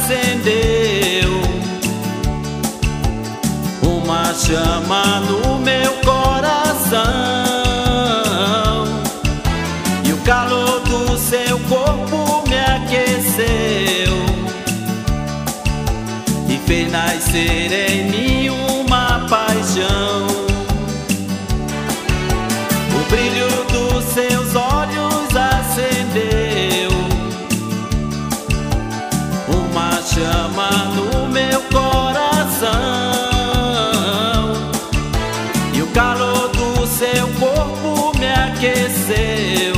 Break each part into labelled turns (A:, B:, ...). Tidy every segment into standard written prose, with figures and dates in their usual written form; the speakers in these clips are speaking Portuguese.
A: acendeu uma chama no meu coração, e o calor do seu corpo me aqueceu e fez nascer em mim uma paixão. O brilho dos seus olhos acendeu uma chama no meu coração, e o calor do seu corpo me aqueceu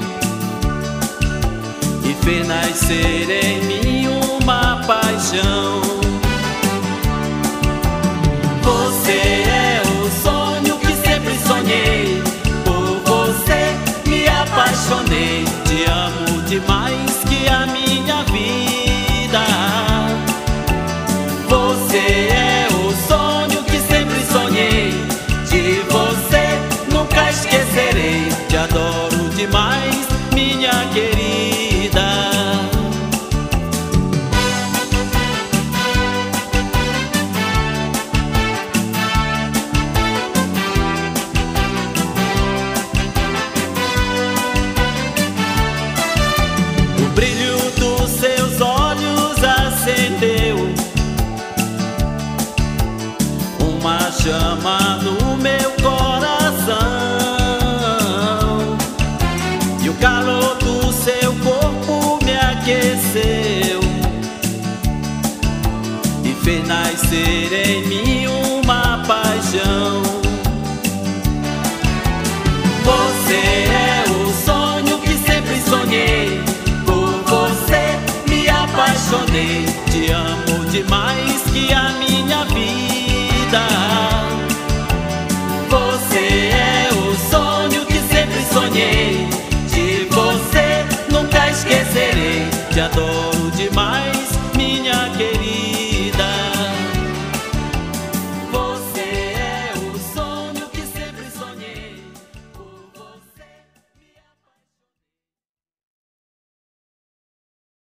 A: e fez nascer em mim uma paixão. Você é o sonho que sempre sonhei, por você me apaixonei, te amo demais que a minha vida. Você é o sonho que sempre sonhei, de você nunca esquecerei, te adoro demais, minha querida. O brilho dos seus olhos acendeu uma chama no meu coração, e o calor do seu corpo me aqueceu e fez nascer em mim uma paixão. Você é o sonho que sempre sonhei, por você me apaixonei, te amo demais que a minha vida. Você é o sonho que sempre sonhei, de você nunca esquecerei, te adoro demais,